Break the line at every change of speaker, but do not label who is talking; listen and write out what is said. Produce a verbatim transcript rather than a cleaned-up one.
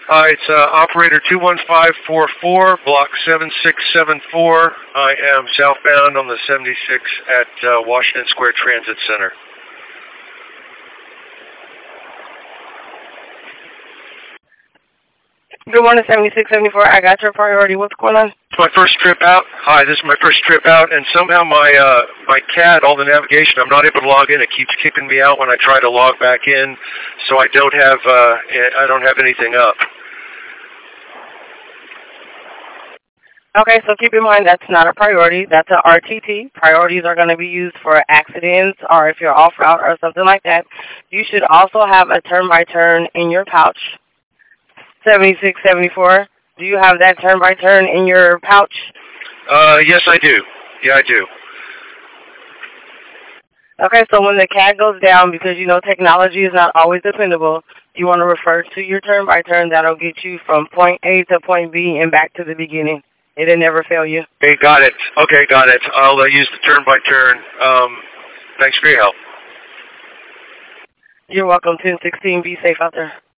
Uh, it's uh, operator two one five four four, block seven six seven four. I am southbound on the seventy-six at uh, Washington Square Transit Center.
Good morning, seventy-six seventy-four. I got your priority. What's going on?
It's my first trip out. Hi, this is my first trip out, and somehow my uh, my C A D, all the navigation, I'm not able to log in. It keeps kicking me out when I try to log back in, so I don't have uh, I don't have anything up.
Okay, so keep in mind that's not a priority. That's a R T T. Priorities are going to be used for accidents or if you're off route or something like that. You should also have a turn-by-turn in your pouch. seventy-six seventy-four. Do you have that turn-by-turn in your pouch?
Uh, yes, I do. Yeah, I do.
Okay, so when the C A D goes down, because you know technology is not always dependable, you want to refer to your turn-by-turn. That'll get you from point A to point B and back to the beginning. It'll never fail you.
Okay, got it. Okay, got it. I'll uh, use the turn-by-turn. Um, thanks for your help.
You're welcome. ten sixteen. Be safe out there.